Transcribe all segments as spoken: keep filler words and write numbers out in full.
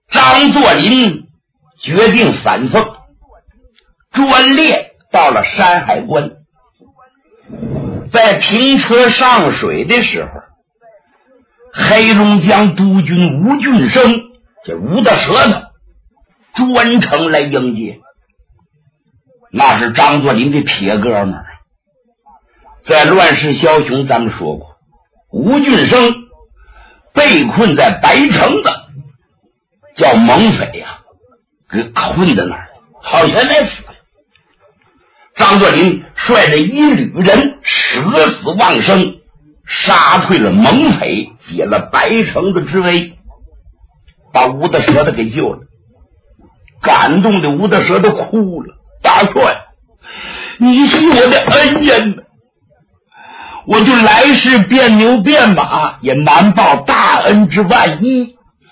张作霖决定反奉，专列到了山海关。在平车上水的时候，黑龙江督军吴俊升，这吴大舌头专程来迎接，那是张作霖的铁哥们儿。在乱世枭雄咱们说过，吴俊升被困在白城的叫猛匪呀、啊，给困在那儿，好像来死了。张作霖率着一旅人舍死忘生，杀退了猛匪，解了白城的之危，把吴大舌头给救了。感动的吴大舌头哭了：“大帅，你是我的恩人，我就来世变牛变马也难报大恩之万一，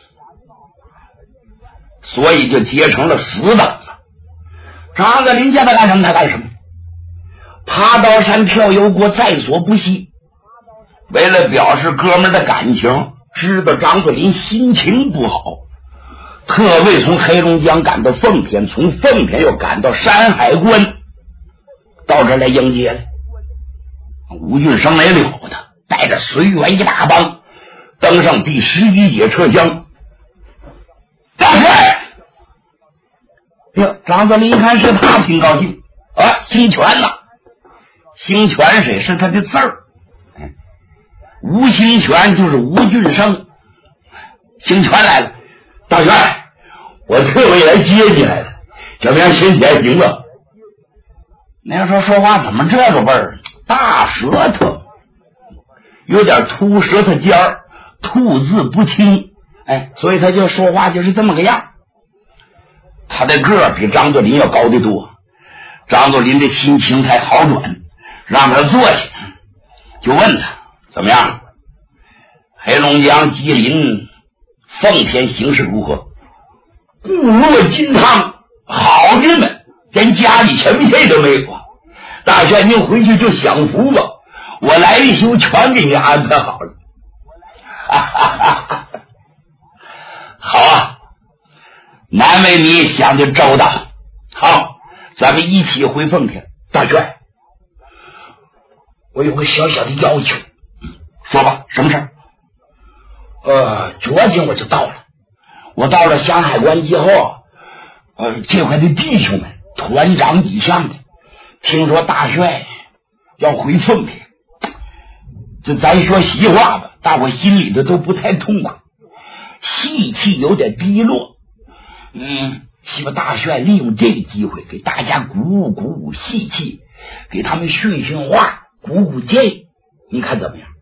所以就结成了死党了。”张作霖叫他干什么他干什么，爬刀山跳油锅在所不惜。为了表示哥们的感情，知道张作霖心情不好，特为从黑龙江赶到奉天，从奉天又赶到山海关，到这来迎接了。吴俊升没了的，带着随员一大帮登上第十一节车厢。大帅！哟，张作霖一看是他，挺高兴啊，姓权呐、啊，兴泉水是他的字儿，吴兴泉就是吴俊升。兴泉来了，大元，我特为来接你来了，怎么样？身体还行吧？那时候说话怎么这个味儿？大舌头，有点秃舌头尖儿，吐字不清，哎，所以他就说话就是这么个样。他的个儿比张作霖要高得多，张作霖的心情才好转，让他坐下，就问他怎么样？黑龙江、吉林、奉天形势如何？固若金汤，好着呢，连家里钱费都没有啊！大帅您回去就享福吧，我来一宿全给你安排好了。哈哈哈哈，好啊，难为你想的周到。好，咱们一起回奉天。大帅，我有个小小的要求。说吧，什么事儿？呃，昨天我就到了，我到了山海关之后，呃，这块的弟兄们团长以上的，听说大帅要回奉天，这咱说实话吧，大伙心里头都不太痛快，士气有点低落。嗯，希望大帅利用这个机会给大家鼓舞鼓舞士气，给他们训训话，鼓鼓劲，你看怎么样？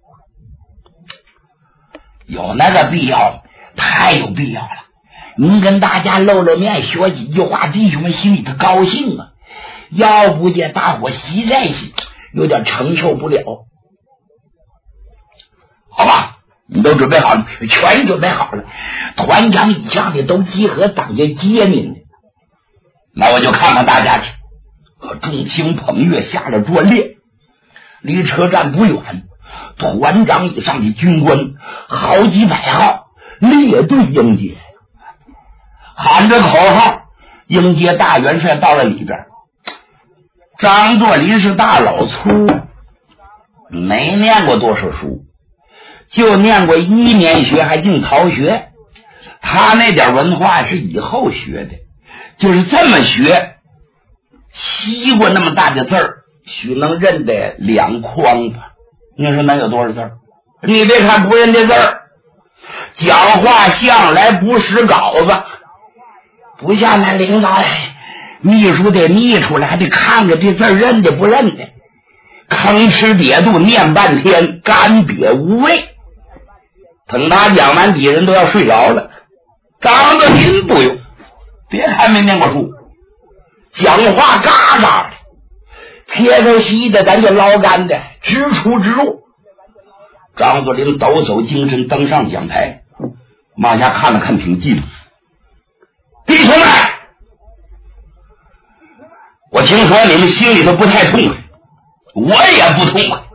有那个必要，太有必要了。您跟大家露露面，说几句话，弟兄们心里头高兴啊。要不这大伙实在是有点承受不了。好吧，你都准备好了？全准备好了，团长以上的都集合等着接您呢。那我就看看大家去。众星捧月下了专列，离车站不远，团长以上的军官好几百号列队迎接，喊着口号迎接大元帅到了里边。张作霖是大老粗，没念过多少书，就念过一年学，还净逃学。他那点文化是以后学的，就是这么学，西瓜那么大的字儿，许能认得两筐吧？你说能有多少字儿？你别看不认得字儿，讲话向来不识稿子，不像那领导秘书得拟出来，还得看着这字儿认得不认得，吭哧瘪肚念半天，干瘪无味。等他讲完，底人都要睡着了。张作霖不用，别看没念过书，讲话嘎嘎的，撇头稀的，咱就捞干的，直出直入。张作霖抖擞精神登上讲台，往下看了看，挺激动。弟兄们，我听说你们心里头不太痛快，我也不痛快。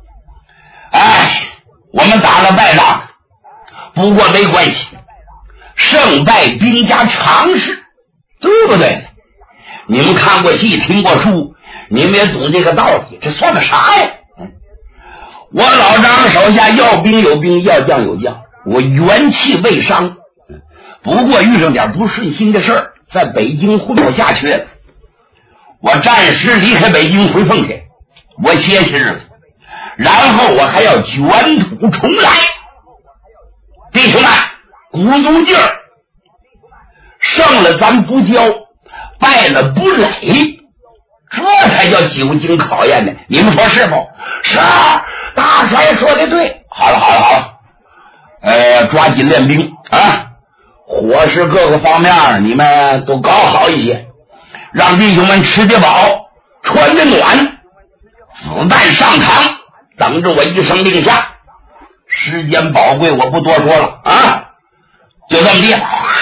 哎，我们打了败仗，不过没关系， 胜败兵家常事，对不对？你们看过戏听过书，你们也懂这个道理，这算个啥呀？我老张手下要兵有兵，要将有将，我元气未伤，不过遇上点不顺心的事儿，在北京混不下去了，我暂时离开北京回奉天，我歇歇日子，然后我还要卷土重来。弟兄们，鼓足劲儿，胜了咱不骄，败了不馁，这才叫久经考验呢。你们说是否？是啊，大帅说的对。好了好了好了，呃，抓紧练兵啊，伙食各个方面你们都搞好一些，让弟兄们吃得饱，穿得暖，子弹上膛，等着我一声令下。时间宝贵，我不多说了啊，就这么地。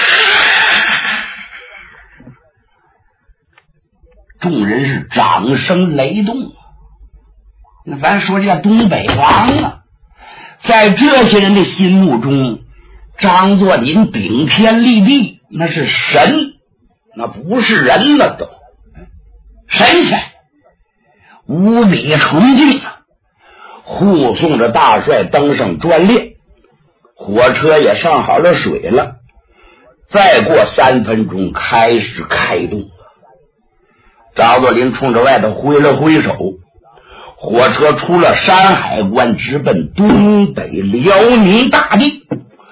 众人是掌声雷动。那咱说这东北王啊，在这些人的心目中，张作霖顶天立地，那是神，那不是人了，都神仙，无比纯净啊！护送着大帅登上专列，火车也上好了水了，再过三分钟开始开动。张作霖冲着外头挥了挥手，火车出了山海关，直奔东北辽宁大地。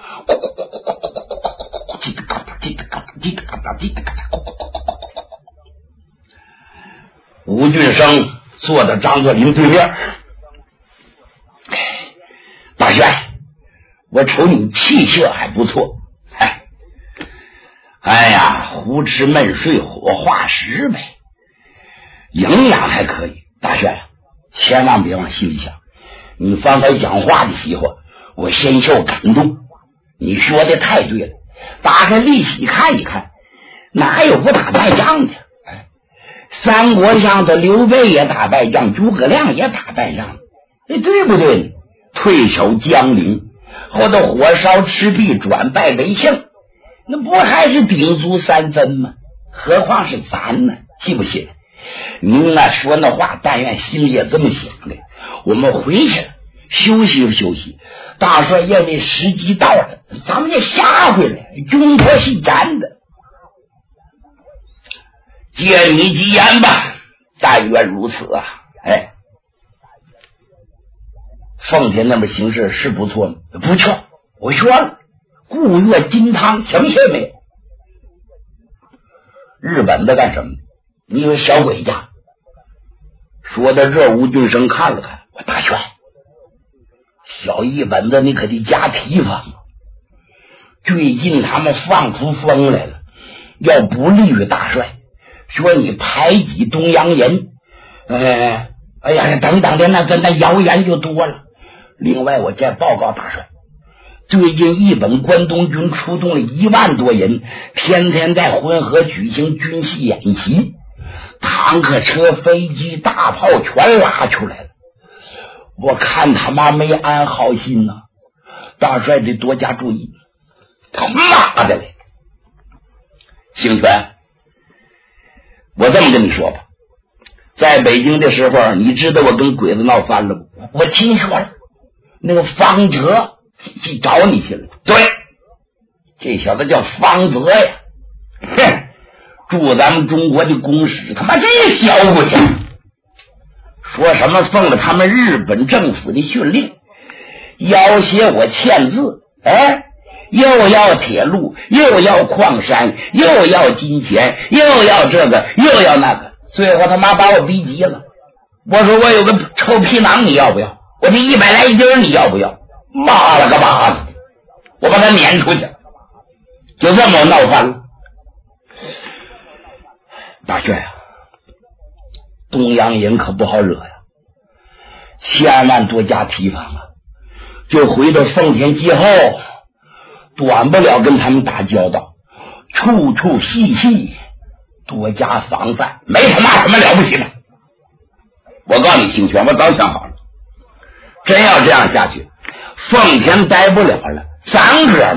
吴俊生坐在张作霖对面，大帅，我瞅你气色还不错，哎，哎呀，胡吃闷睡火化石呗，营养还可以。大帅，千万别往心里想，你方才讲话的时候，我深受感动。你说的太对了，打开历史看一看，哪有不打败仗的？哎，三国上的刘备也打败仗，诸葛亮也打败仗，哎，对不对？退守江陵，后头火烧赤壁，转败为胜，那不还是鼎足三分吗？何况是咱呢？信不信？您啊说那话，但愿心里也这么想的。我们回去了，休息休息。大帅认为时机到了，咱们就下回来。中国是咱的，借你吉言吧，但愿如此啊！哎。奉天那边形势是不错吗？不错，我说了，固岳金汤，想信没有？日本的干什么？你以为小鬼家？说到这，吴俊生看了看，我大帅，小日本子你可得加提防，最近他们放出风来了，要不利于大帅，说你排挤东洋人，呃，哎呀，等等的，那那谣言就多了。另外，我再报告大帅，最近日本关东军出动了一万多人，天天在浑河举行军事演习，坦克车、飞机、大炮全拉出来了。我看他妈没安好心呐、啊，大帅得多加注意。他妈的嘞！兴全，我这么跟你说吧，在北京的时候，你知道我跟鬼子闹翻了吗？我听说了。那个方哲去找你去了。对，这小子叫方泽呀，哼，驻咱们中国的公使，他妈这小鬼，说什么奉了他们日本政府的训令，要挟我签字，哎，又要铁路，又要矿山，又要金钱，又要这个，又要那个，最后他妈把我逼急了。我说我有个臭皮囊，你要不要？我这一百来斤你要不要？妈了个巴子！我把他撵出去，就这么闹翻了。大帅啊，东洋人可不好惹呀，千万多加提防啊！就回到奉天之后，短不了跟他们打交道，处处细细，多加防范，没他妈什么了不起的。我告诉你，兴全，我早想好了。真要这样下去，奉天待不了了，咱哥们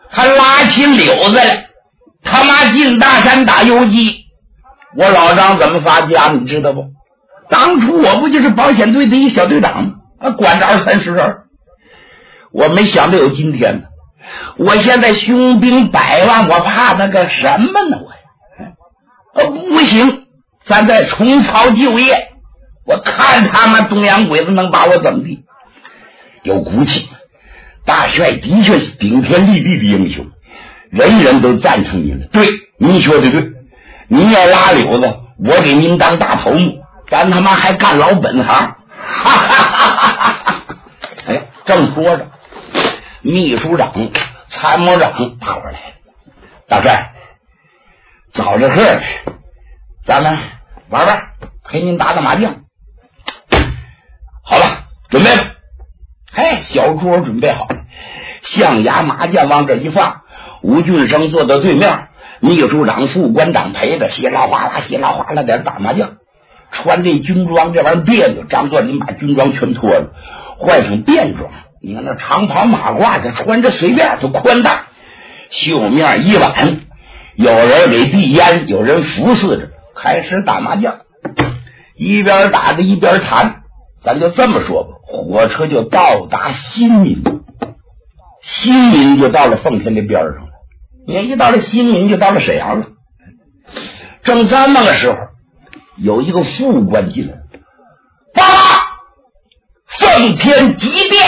他拉起柳子来，他妈进大山打游击。我老张怎么发家你知道不？当初我不就是保险队的一小队长吗？啊，管着二三十人，我没想到有今天呢。我现在雄兵百万，我怕那个什么呢？我呀，呃，不行，咱再重操旧业。我看他们东洋鬼子能把我怎么地？有骨气。大帅的确是顶天立地的英雄，人人都赞成你了。对，您说的对，您要拉柳子，我给您当大头目，咱他妈还干老本行。哈哈哈哈哈！哎，正说着，秘书长、参谋长大伙来了。大帅，找着客，咱们玩玩，陪您打打麻将。好了，准备了。哎，小桌准备好了，象牙麻将往这一放，吴俊生坐到对面，秘书长、副官长陪着，稀啦哗啦、稀啦哗啦在打麻将。穿这军装这玩意儿别扭，张作霖把军装全脱了，换成便装。你看那长袍马褂，这穿着随便就宽大，袖面一挽，有人给递烟，有人服侍着，开始打麻将，一边打着一边谈。咱就这么说吧，火车就到达新民，新民就到了奉天的边上了。你看，一到了新民就到了沈阳了。正这么个时候，有一个副官进来，报奉天急变，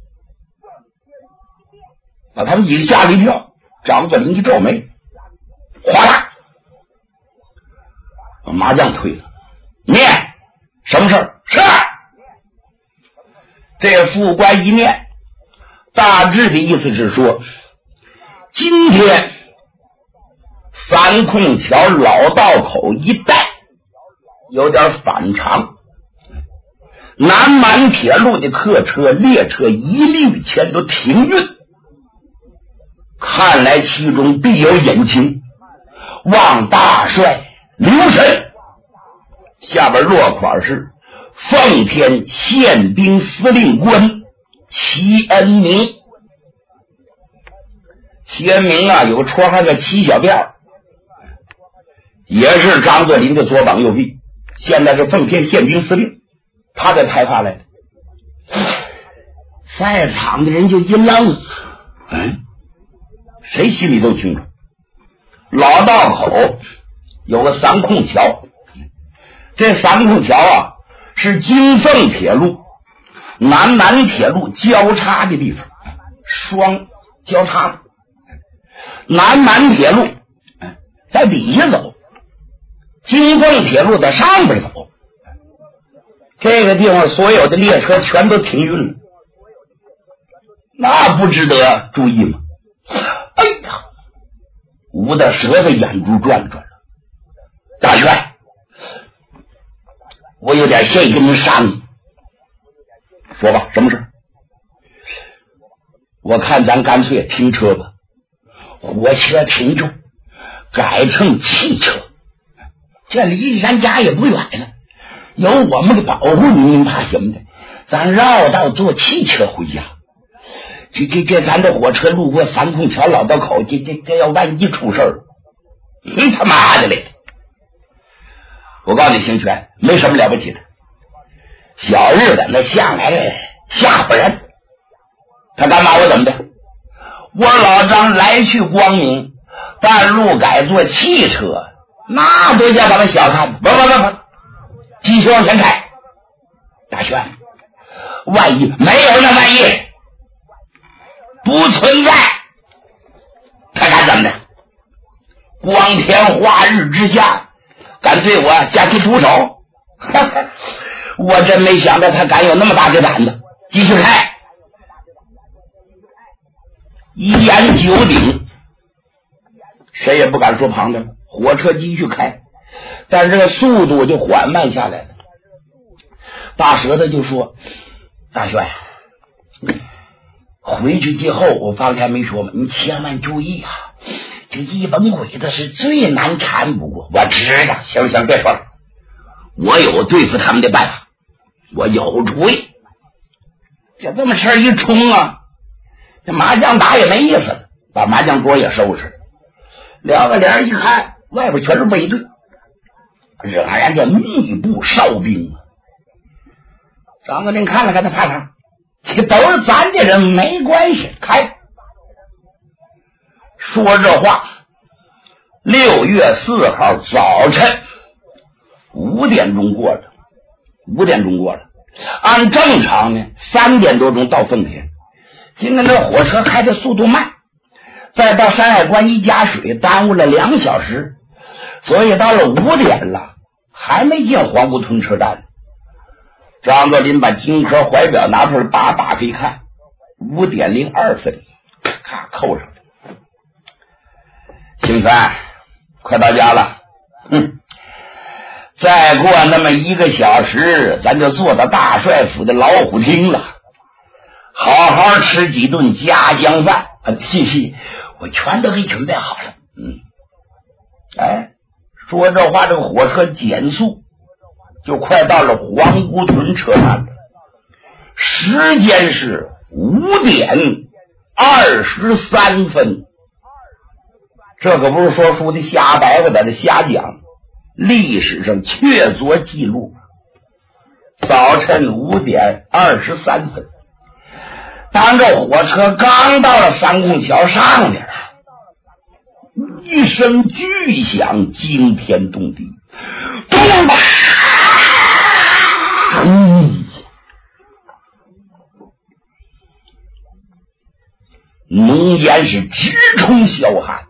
把他们几个吓了一跳。张作霖一皱眉，哗啦，把麻将推了，念什么事儿？是。这副官一念，大致的意思是说，今天三空桥老道口一带有点反常，南满铁路的客车列车一律全都停运，看来其中必有隐情，望大帅留神。下边落款是奉天宪兵司令官齐恩明。齐恩明啊，有个绰号叫齐小辫，也是张作霖的左膀右臂，现在是奉天宪兵司令，他给派发来的。在场的人就一愣，嗯，谁心里都清楚，老道口有个三空桥，这三空桥啊是京奉铁路、南满铁路交叉的地方，双交叉的。南满铁路在底下走，京奉铁路在上边走。这个地方所有的列车全都停运了，那不值得注意吗？哎呀，吴大舌头眼珠转了转了。大帅，我有点事跟您商议。说吧，什么事？我看咱干脆停车吧，火车停住，改成汽车。这离咱家也不远了，有我们的保护，您怕什么的？咱绕道坐汽车回家。这这这，咱这火车路过三空桥老道口，这这这要万一出事儿，你他妈的嘞！我告诉你，邢泉没什么了不起的，小日子那向来吓唬人，他敢把我怎么的？我老张来去光明，半路改坐汽车，那都叫他们小看。不不不不，继续往前开。大轩，万一没有那万一，不存在，他敢怎么的？光天化日之下，敢对我下起毒手？我真没想到他敢有那么大的胆子。继续开。一言九鼎，谁也不敢说旁的了。火车继续开，但是这个速度就缓慢下来了。大舌头就说：“大帅，回去之后，我刚才没说吗？你千万注意啊！这一帮鬼子是最难缠不过。我知道，行行，别说了，我有对付他们的办法，我有主意。就这么事儿一冲啊，这麻将打也没意思了。 把麻将桌也收拾，两个脸一看，外边全是卫队，仍然这密布哨兵。张作霖看了看他怕啥？这都是咱的人，没关系，开。说这话，六月四号早晨五点钟过了，五点钟过了。按正常呢，三点多钟到奉天。今天这火车开的速度慢，再到山海关一加水，耽误了两小时，所以到了五点了，还没进黄姑屯车站。张作霖把金科怀表拿出来，叭打开一看，五点零二分，咔扣上了。邢三，快到家了。哼，再过那么一个小时，咱就坐到大帅府的老虎厅了，好好吃几顿家乡饭。谢谢，我全都给准备好了。嗯，哎，说这话，这个火车减速，就快到了黄姑屯车站了。时间是五点二十三分。这可不是说书的瞎白话，在这瞎讲，历史上确凿记录。早晨五点二十三分，当这火车刚到了三公桥上面，一声巨响惊天动地，咚吧！嗯，浓烟是直冲霄寒。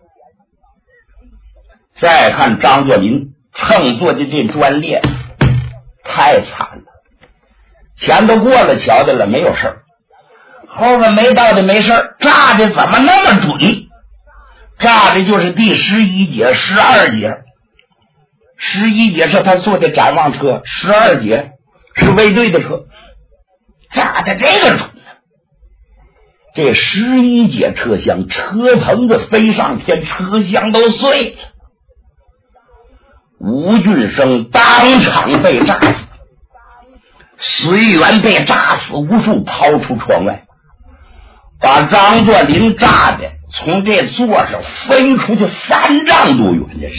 再看张作霖乘坐的这专列，太惨了，前头过了桥的了没有事儿，后面没到的没事儿，炸的怎么那么准？炸的就是第十一节、十二节。十一节是他坐的展望车，十二节是卫队的车，炸的这个准。这十一节车厢，车棚子飞上天，车厢都碎了。吴俊生当场被炸死，随员被炸死无数，抛出窗外，把张作霖炸的从这座上飞出去三丈多远的，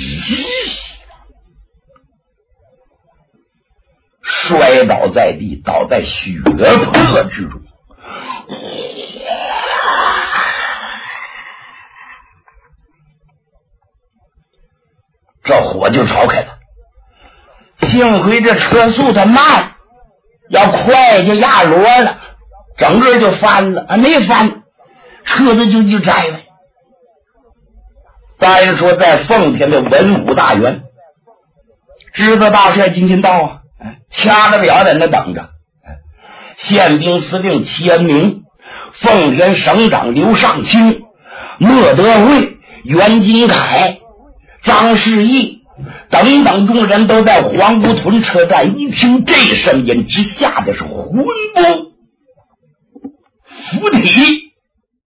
摔倒在地，倒在血泊之中。这火就烧开了，幸亏这车速它慢，要快就压螺了，整个就翻了，啊，没翻，车子就就摘了。再说在奉天的文武大员，知道大帅今天到啊，掐着表在那等着。宪兵司令齐恩明、奉天省长刘尚卿、莫德惠、袁金凯、张世义等等众人都在黄姑屯车站，一听这声音，直吓得是魂不附体。